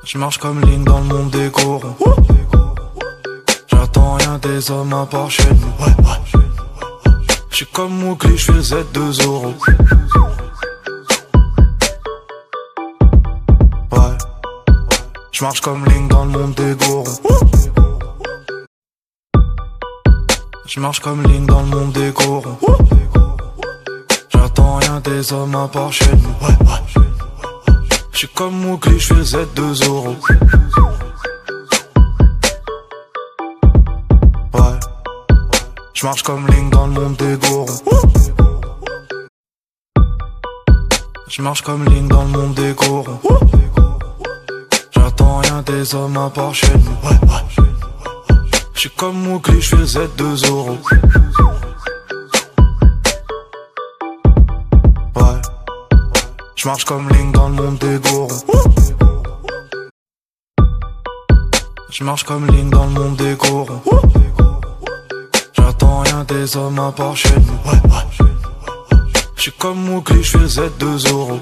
Je marche comme ligne dans le monde des corons. J'attends rien des hommes à part chez nous. J'suis comme Mowgli, j'fais Z2 euros. Ouais. J'marche comme ligne dans le monde des corons. J'marche comme ligne dans le monde des corons. J'attends rien des hommes à part chez nous. J'suis comme Mowgli, j'fais Z2 euros. Ouais. J'marche comme ligne dans le monde des corons. J'marche comme ligne dans le monde des corons. J'attends rien des hommes à part chez nous. J'suis comme Mowgli, j'fais Z2 euros. Ouais. J'marche comme ligne dans le monde des corons. J'marche comme ligne dans le monde des corons. J'attends rien des hommes à part chez nous. J'suis comme Mowgli, j'fais Z2 euros.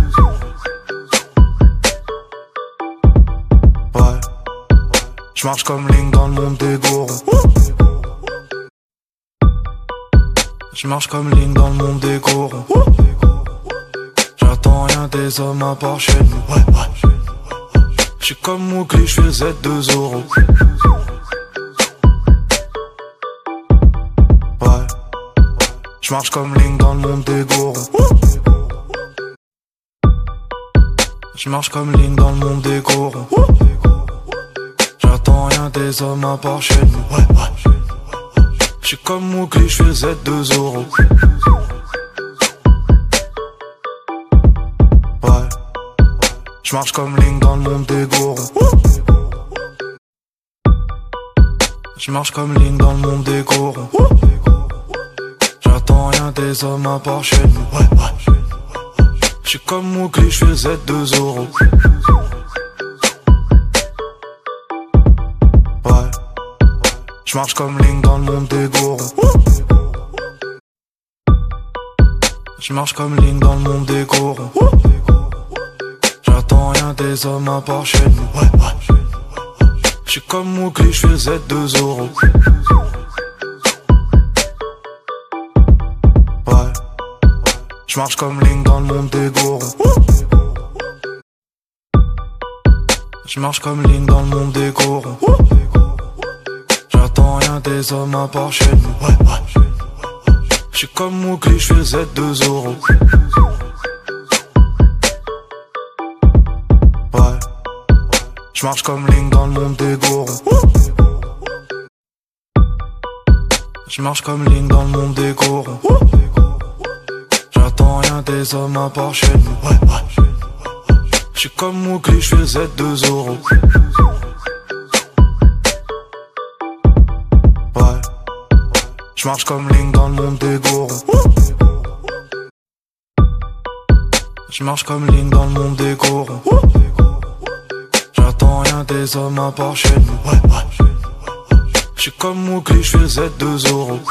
Ouais. J'marche comme ligne dans le monde des corons. J'marche comme ligne dans le monde des corons. J'attends rien des hommes à part chez nous. J'suis comme Mowgli, j'fais Z2 euros. Ouais. J'marche comme ligne dans le monde des corons. J'marche comme ligne dans le monde des corons. J'attends rien des hommes à part chez nous. J'suis comme Mowgli, j'fais Z2 euros. Ouais. J'marche comme ligne dans le monde des corons. J'marche comme ligne dans le monde des corons. J'attends rien des hommes à part chez nous. J'suis comme Mowgli, j'fais Z2 euros. Ouais. J'marche comme ligne dans le monde des corons. J'marche comme ligne dans le monde des corons. J'attends rien des hommes à part chez nous. J'suis comme Mowgli, j'fais Z2 euros. Ouais. J'marche comme ligne dans le monde des corons. J'marche comme ligne dans le monde des corons. J'attends rien des hommes à part chez nous. J'suis comme Mowgli, j'fais Z2 euros. Ouais. J'marche comme ligne dans le monde des corons. J'marche comme ligne dans le monde des corons. J'attends rien des hommes à part chez nous. J'suis comme Mowgli, j'fais Z2 euros. Ouais. J'marche comme ligne dans le monde des corons. J'marche comme ligne dans le monde des corons. J'attends rien des hommes à part chez nous. J'suis comme Mowgli, j'fais Z2 euros.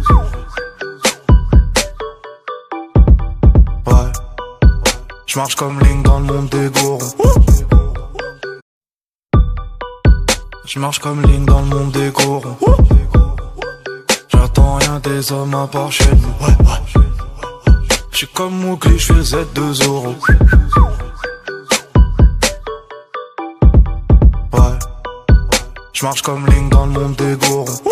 Ouais. J'marche comme ligne dans le monde des corons. J'marche comme ligne dans le monde des corons. J'attends rien des hommes à part chez nous. J'suis comme Mowgli, j'fais Z2 euros. Ouais. J'marche comme ligne dans le monde des corons.